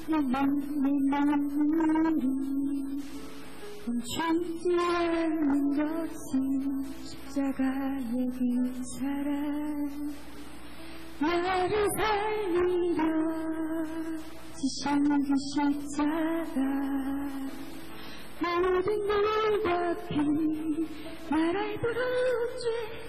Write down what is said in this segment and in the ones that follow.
내 눈물이 멈추지 않는 것은 십자가의 그 사랑 나를 살리려 지신 그 십자가 모든 일과 피 나라의 더러운 죄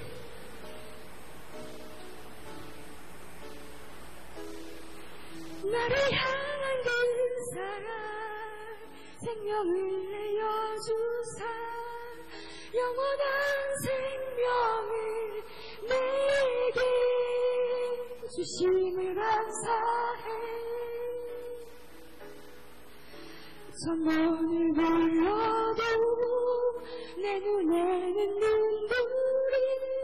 나를 향한 그 사랑 생명을 내어주사 영원한 생명을 내게 주심을 감사해 천번을 불러도 내 눈에는 눈물이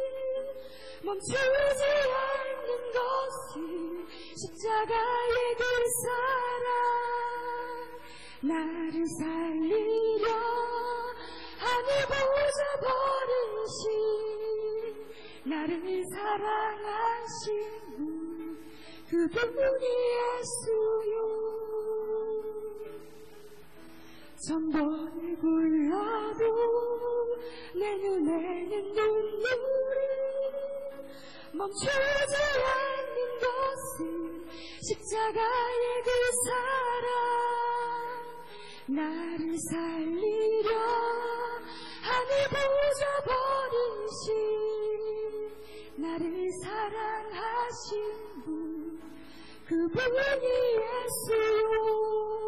멈추지 않는 것은 십자가의 그 사랑 나를 살리려 하늘 보좌 버리신 나를 사랑하신 분 그분이 예수요 천번을 불러도 내 눈에는 눈물이 멈추지 않는 것은 십자가의 그 사랑 나를 살리려 하늘 보좌 버리신 나를 사랑하신 분 그분이 예수요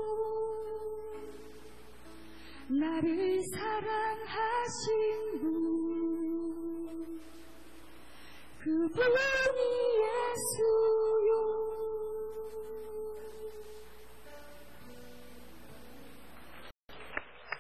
나를 사랑하신 분 그분이 예수